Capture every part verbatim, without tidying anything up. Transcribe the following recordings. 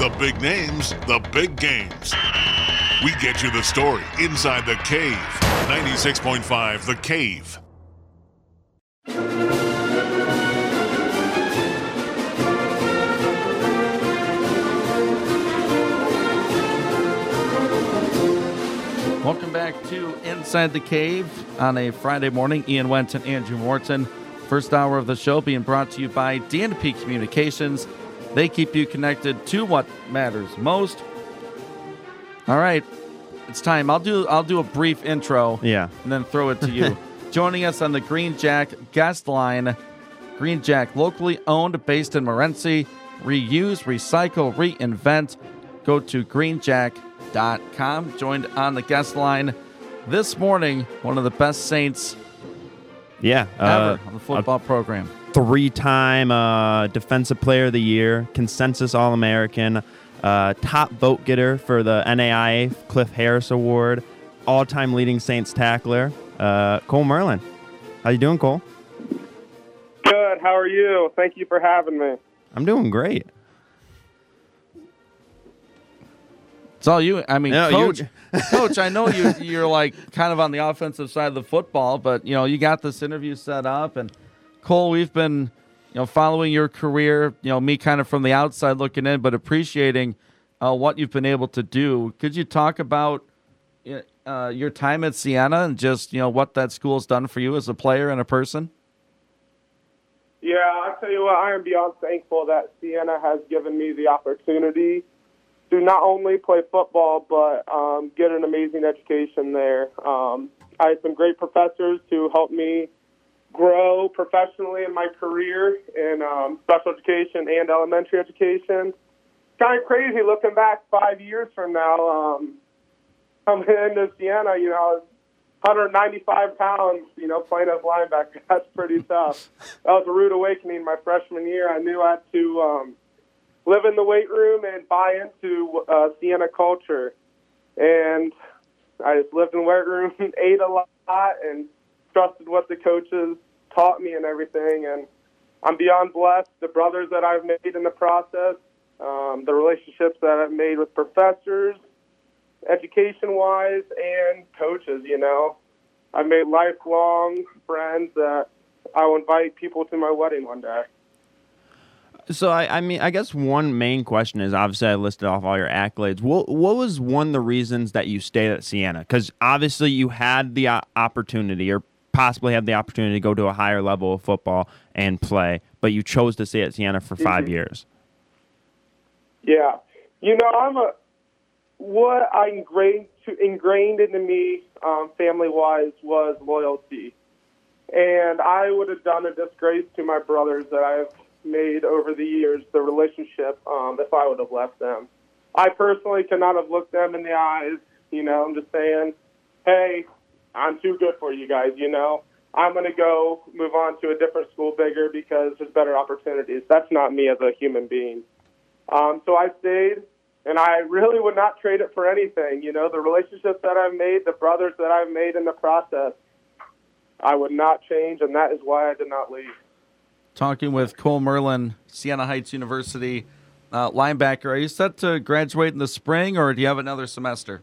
The big names, the big games. We get you the story inside the Cave. ninety-six point five The Cave. Welcome back to Inside the Cave on a Friday morning. Ian Went and Andrew Morton. First hour of the show being brought to you by D and P Communications. They keep you connected to what matters most. All right, it's time. I'll do I'll do a brief intro. Yeah. And then throw it to you. Joining us on the Green Jack guest line, Green Jack, locally owned, based in Morenci. Reuse, recycle, reinvent. Go to green jack dot com. Joined on the guest line this morning, one of the best Saints yeah, ever uh, on the football program. Three-time uh, Defensive Player of the Year, consensus All-American, uh, top vote getter for the N A I A Cliff Harris Award, all-time leading Saints tackler, uh, Cole Merlin. How you doing, Cole? Good. How are you? Thank you for having me. I'm doing great. It's all you. I mean, No, Coach, you- Coach, I know you, you're like kind of on the offensive side of the football, but, you know, you got this interview set up. And, Cole, we've been, you know, following your career, you know, me kind of from the outside looking in, but appreciating uh, what you've been able to do. Could you talk about uh, your time at Siena and just, you know, what that school's done for you as a player and a person? Yeah, I'll tell you what, I am beyond thankful that Siena has given me the opportunity to not only play football, but um, get an amazing education there. Um, I had some great professors who helped me grow professionally in my career in um, special education and elementary education. Kind of crazy looking back five years from now. Um, coming into Siena, you know, I was one hundred ninety-five pounds, you know, playing as linebacker. That's pretty tough. That was a rude awakening my freshman year. I knew I had to um, live in the weight room and buy into uh, Siena culture. And I just lived in the weight room, ate a lot, and trusted what the coaches taught me and everything. And I'm beyond blessed. The brothers that I've made in the process, um, the relationships that I've made with professors, education-wise, and coaches, you know. I've made lifelong friends that I will invite people to my wedding one day. So, I, I mean, I guess one main question is, obviously, I listed off all your accolades. What, what was one of the reasons that you stayed at Siena? Because obviously you had the opportunity, or possibly had the opportunity to go to a higher level of football and play, but you chose to stay at Siena for five mm-hmm. years. Yeah. You know, I'm a what I ingrained, to, ingrained into me um, family-wise was loyalty. And I would have done a disgrace to my brothers that I've made over the years, the relationship, um, if I would have left them. I personally cannot have looked them in the eyes, you know, I'm just saying, hey, I'm too good for you guys, you know. I'm going to go move on to a different school bigger because there's better opportunities. That's not me as a human being. Um, so I stayed, and I really would not trade it for anything. You know, the relationships that I've made, the brothers that I've made in the process, I would not change, and that is why I did not leave. Talking with Cole Merlin, Siena Heights University uh, linebacker. Are you set to graduate in the spring, or do you have another semester?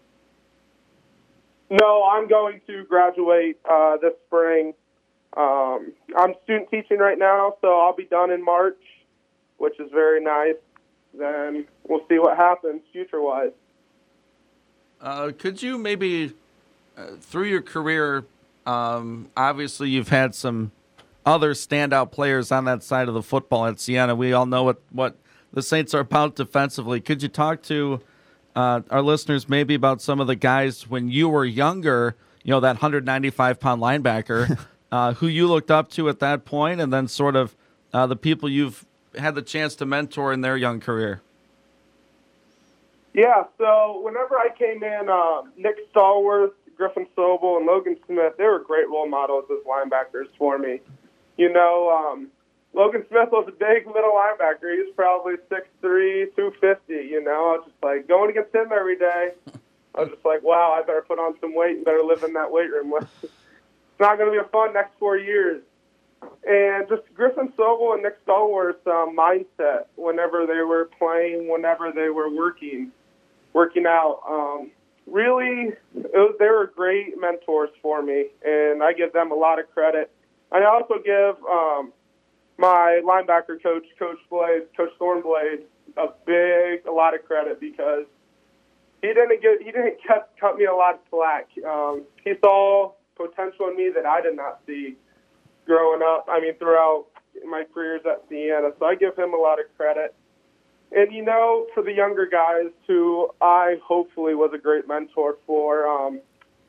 No, I'm going to graduate uh, this spring. Um, I'm student teaching right now, so I'll be done in March, which is very nice. Then we'll see what happens future-wise. Uh, could you maybe, uh, through your career, um, obviously you've had some other standout players on that side of the football at Siena. We all know what, what the Saints are about defensively. Could you talk to uh, our listeners maybe about some of the guys when you were younger, you know, that one hundred ninety-five pound linebacker, uh, who you looked up to at that point, and then sort of uh, the people you've had the chance to mentor in their young career? Yeah, so whenever I came in, uh, Nick Stallworth, Griffin Sobel, and Logan Smith, they were great role models as linebackers for me. You know, um, Logan Smith was a big middle linebacker. He was probably six three, two fifty, you know. I was just like, going against him every day, I was just like, wow, I better put on some weight and better live in that weight room. It's not going to be a fun next four years. And just Griffin Sobel and Nick Stallworth's um, mindset whenever they were playing whenever they were working, working out. Um, really, it was, they were great mentors for me, and I give them a lot of credit. And I also give um, my linebacker coach, Coach Blade, Coach Thornblade, a big, a lot of credit because he didn't get, he didn't cut, cut me a lot of slack. Um, he saw potential in me that I did not see growing up. I mean, throughout my careers at Siena, so I give him a lot of credit. And, you know, for the younger guys who I hopefully was a great mentor for, um,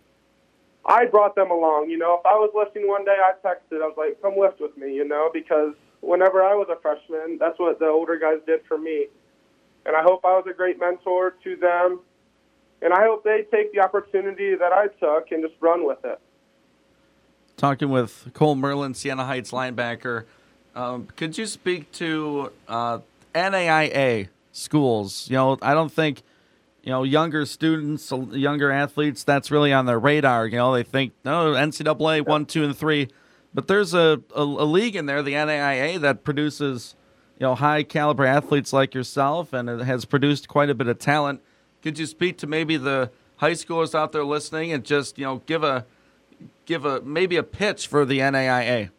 I brought them along. You know, if I was lifting one day, I texted. I was like, come lift with me, you know, because whenever I was a freshman, that's what the older guys did for me. And I hope I was a great mentor to them. And I hope they take the opportunity that I took and just run with it. Talking with Cole Merlin, Siena Heights linebacker. Um, could you speak to uh, N A I A schools? You know, I don't think, you know, younger students, younger athletes, that's really on their radar. You know, they think, no, N C double A, one, two, and three. But there's a, a, a league in there, the N A I A, that produces, you know, high-caliber athletes like yourself, and it has produced quite a bit of talent. Could you speak to maybe the high schoolers out there listening and just, you know, give a give a maybe a pitch for the N A I A?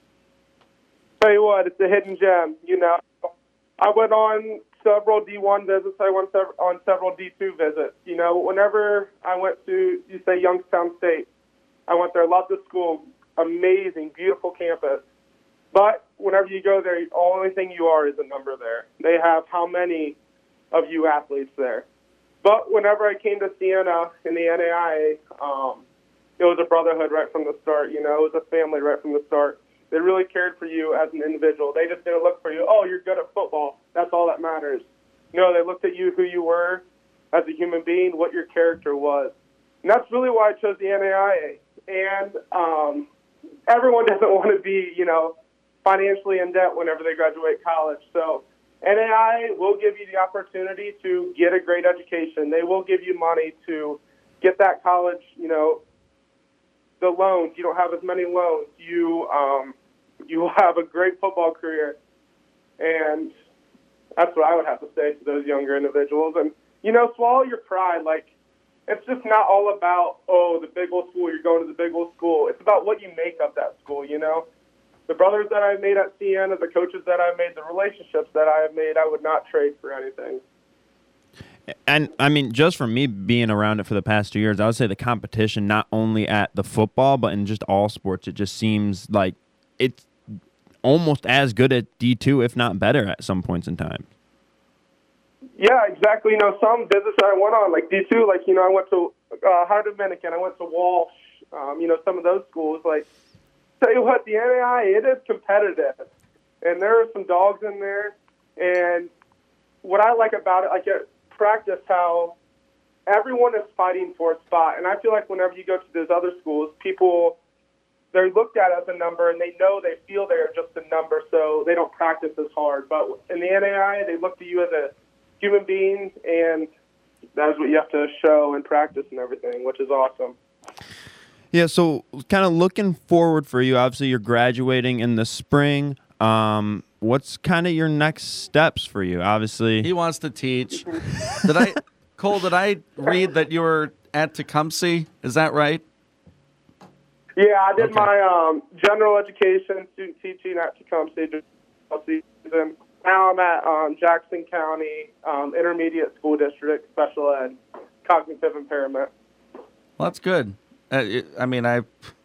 Tell you what, it's a hidden gem. You know, I went on several D one visits. I went sev- on several D two visits. You know, whenever I went to, you say, Youngstown State, I went there, loved the school, amazing, beautiful campus. But whenever you go there, the only thing you are is a number there. They have how many of you athletes there. But whenever I came to Siena in the N A I A, um, it was a brotherhood right from the start. You know, it was a family right from the start. They really cared for you as an individual. They just didn't look for you, oh, you're good at football. That's all that matters. No, they looked at you, who you were as a human being, what your character was. And that's really why I chose the N A I A. And um, everyone doesn't want to be, you know, financially in debt whenever they graduate college. So N A I A will give you the opportunity to get a great education. They will give you money to get that college, you know, the loans. You don't have as many loans. You um, you will have a great football career. And that's what I would have to say to those younger individuals. And, you know, swallow your pride. Like, it's just not all about, oh, the big old school, you're going to the big old school. It's about what you make of that school, you know. The brothers that I've made at Siena, the coaches that I've made, the relationships that I have made, I would not trade for anything. And, I mean, just from me being around it for the past two years, I would say the competition, not only at the football, but in just all sports, it just seems like it's almost as good at D two, if not better at some points in time. Yeah, exactly. You know, some visits that I went on, like D two, like, you know, I went to uh, High Dominican, I went to Walsh, um, you know, some of those schools. Like, tell you what, the N A I A, it is competitive. And there are some dogs in there. And what I like about it, I get practice how everyone is fighting for a spot. And I feel like whenever you go to those other schools, people, they're looked at as a number, and they know, they feel they're just a number, so they don't practice as hard. But in the N A I A, they look to you as a human being, and that's what you have to show and practice and everything, which is awesome. Yeah, so kind of looking forward for you, obviously you're graduating in the spring. Um, what's kind of your next steps for you? Obviously, he wants to teach. Did I, Cole? Did I read that you were at Tecumseh? Is that right? Yeah, I did Okay. my um, general education student teaching at Tecumseh season. Now I'm at um, Jackson County um, Intermediate School District Special Ed, Cognitive Impairment. Well, that's good. Uh, it, I mean, I,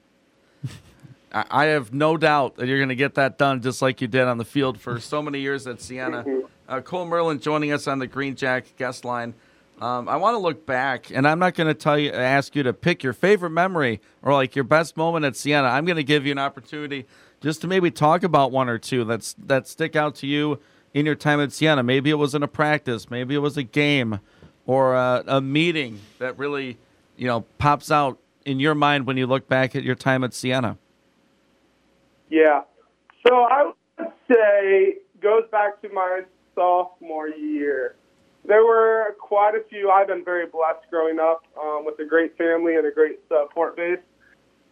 I I have no doubt that you're going to get that done just like you did on the field for so many years at Siena. Uh, Cole Merlin joining us on the Green Jack guest line. Um, I want to look back, and I'm not going to tell you, ask you to pick your favorite memory or like your best moment at Siena. I'm going to give you an opportunity just to maybe talk about one or two that's that stick out to you in your time at Siena. Maybe it was in a practice, maybe it was a game, or a, a meeting that really, you know, pops out in your mind when you look back at your time at Siena. Yeah. So I would say goes back to my sophomore year. There were quite a few. I've been very blessed growing up um, with a great family and a great support base.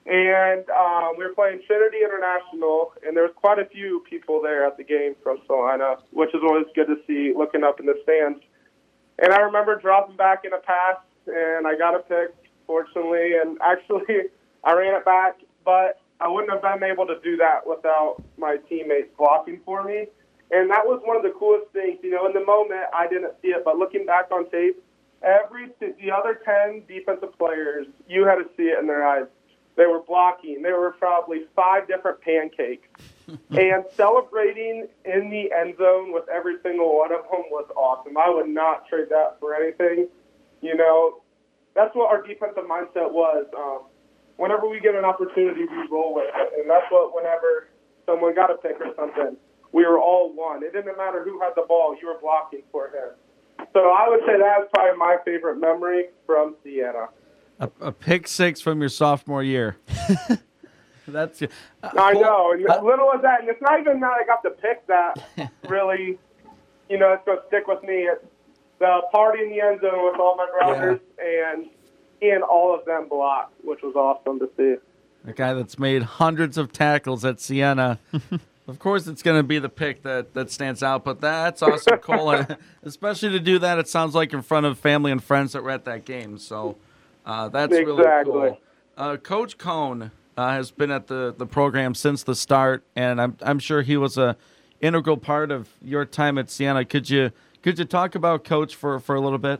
And um, we were playing Trinity International, and there was quite a few people there at the game from Salina, which is always good to see looking up in the stands. And I remember dropping back in a pass, and I got a pick, fortunately, and actually I ran it back, but I wouldn't have been able to do that without my teammates blocking for me. And that was one of the coolest things. You know, in the moment, I didn't see it, but looking back on tape, every the other ten defensive players, you had to see it in their eyes. They were blocking. There were probably five different pancakes. And celebrating in the end zone with every single one of them was awesome. I would not trade that for anything. You know, that's what our defensive mindset was. Um, whenever we get an opportunity, we roll with it. And that's what whenever someone got a pick or something, we were all one. It didn't matter who had the ball. You were blocking for him. So I would say that was probably my favorite memory from Siena. A, a pick six from your sophomore year. That's uh, I know, and as little as that, and it's not even that I got the pick that really, you know, it's going to stick with me. It's the party in the end zone with all my brothers, yeah. and seeing all of them block, which was awesome to see. A guy that's made hundreds of tackles at Siena. Of course, it's going to be the pick that, that stands out, but that's awesome, Cole. Especially to do that, it sounds like in front of family and friends that were at that game. So uh, that's exactly. really cool. Uh, Coach Cohn uh, has been at the, the program since the start, and I'm I'm sure he was a integral part of your time at Siena. Could you could you talk about Coach for, for a little bit?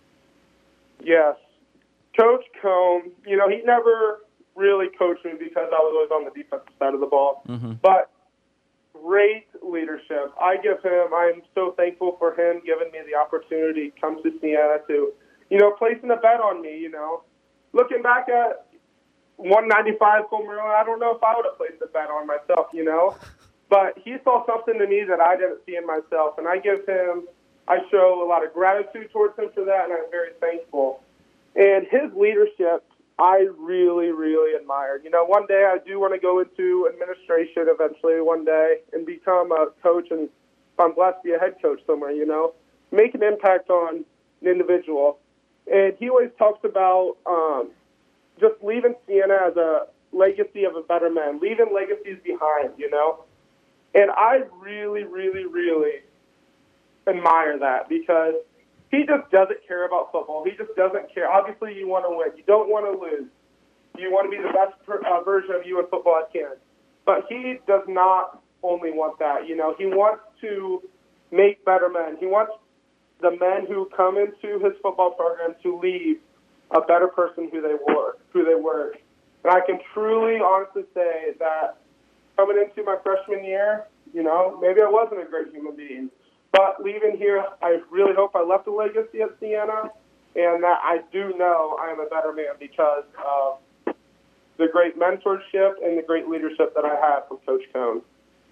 Yes, Coach Cohn. You know, he never really coached me because I was always on the defensive side of the ball, mm-hmm. but great leadership. I give him, I'm so thankful for him giving me the opportunity to come to Siena to, you know, placing a bet on me, you know. Looking back at one ninety-five Cole Merlin, I don't know if I would have placed a bet on myself, you know. But he saw something to me that I didn't see in myself, and I give him, I show a lot of gratitude towards him for that, and I'm very thankful. And his leadership, I really, really admire. You know, one day I do want to go into administration eventually one day and become a coach, and if I'm blessed, be a head coach somewhere, you know, make an impact on an individual. And he always talks about um, just leaving Siena as a legacy of a better man, leaving legacies behind, you know. And I really, really, really admire that because he just doesn't care about football. He just doesn't care. Obviously, you want to win. You don't want to lose. You want to be the best per, uh, version of you in football as can. But he does not only want that. You know, he wants to make better men. He wants the men who come into his football program to leave a better person who they were. Who they were. And I can truly, honestly say that coming into my freshman year, you know, maybe I wasn't a great human being. But leaving here, I really hope I left a legacy at Siena, and that I do know I am a better man because of the great mentorship and the great leadership that I had from Coach Cohn.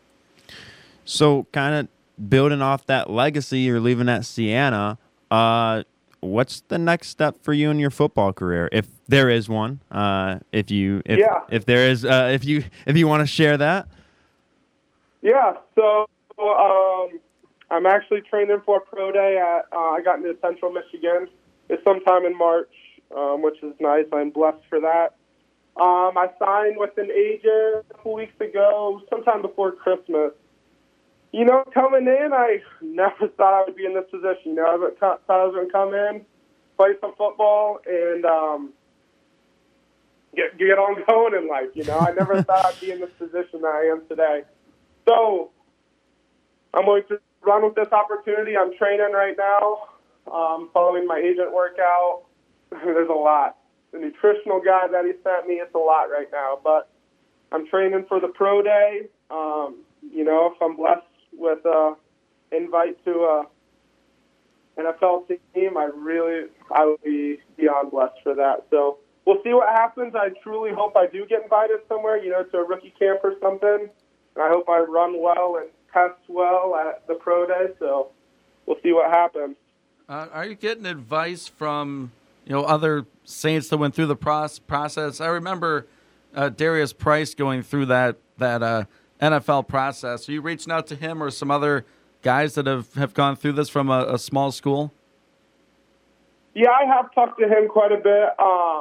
So kind of building off that legacy you're leaving at Siena, uh, what's the next step for you in your football career, if there is one? Uh, if you, if, yeah. if there is, uh, if you, if you want to share that. Yeah. So. Um, I'm actually training for a pro day at, uh, I got into Central Michigan. It's sometime in March, um, which is nice. I'm blessed for that. Um, I signed with an agent a couple weeks ago, sometime before Christmas. You know, coming in, I never thought I would be in this position. You know, I thought I was going to come in, play some football, and um, get, get on going in life. You know, I never thought I'd be in this position that I am today. So I'm going to run with this opportunity. I'm training right now, um, following my agent workout. There's a lot. The nutritional guide that he sent me, it's a lot right now. But I'm training for the pro day. Um, you know, if I'm blessed with an invite to a N F L team, I really, I would be beyond blessed for that. So we'll see what happens. I truly hope I do get invited somewhere, you know, to a rookie camp or something. And I hope I run well and test well at the pro day, so we'll see what happens. Uh, are you getting advice from, you know, other Saints that went through the process? I remember uh, Darius Price going through that that uh, N F L process. Are you reaching out to him or some other guys that have, have gone through this from a, a small school? Yeah, I have talked to him quite a bit. Um,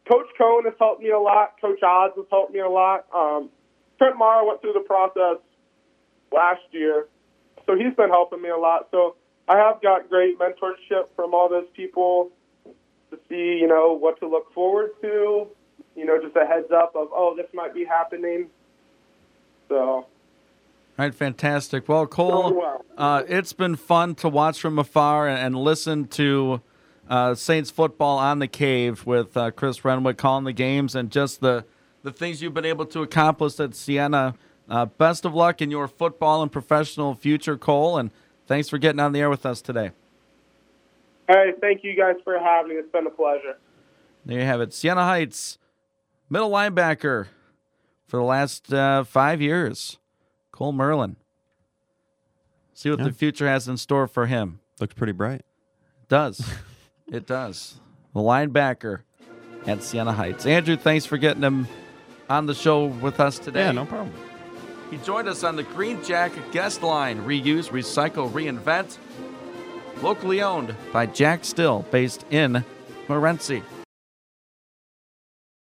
Coach Cohn has helped me a lot. Coach Oz has helped me a lot. Um, Trent Mara went through the process last year, so he's been helping me a lot. So I have got great mentorship from all those people to see, you know, what to look forward to, you know, just a heads up of, oh, this might be happening. So. All right, fantastic. Well, Cole, well. Uh, it's been fun to watch from afar and, and listen to uh, Saints football on the Cave with uh, Chris Renwick calling the games and just the, the things you've been able to accomplish at Siena. Uh, best of luck in your football and professional future, Cole, and thanks for getting on the air with us today. Hey, thank you guys for having me. It's been a pleasure. There you have it. Siena Heights, middle linebacker for the last uh, five years, Cole Merlin. See what Yeah. the future has in store for him. Looks pretty bright. It does. It does. The linebacker at Siena Heights. Andrew, thanks for getting him on the show with us today. Yeah, no problem. He joined us on the Green Jacket guest line. Reuse, recycle, reinvent. Locally owned by Jack Still, based in Morenci.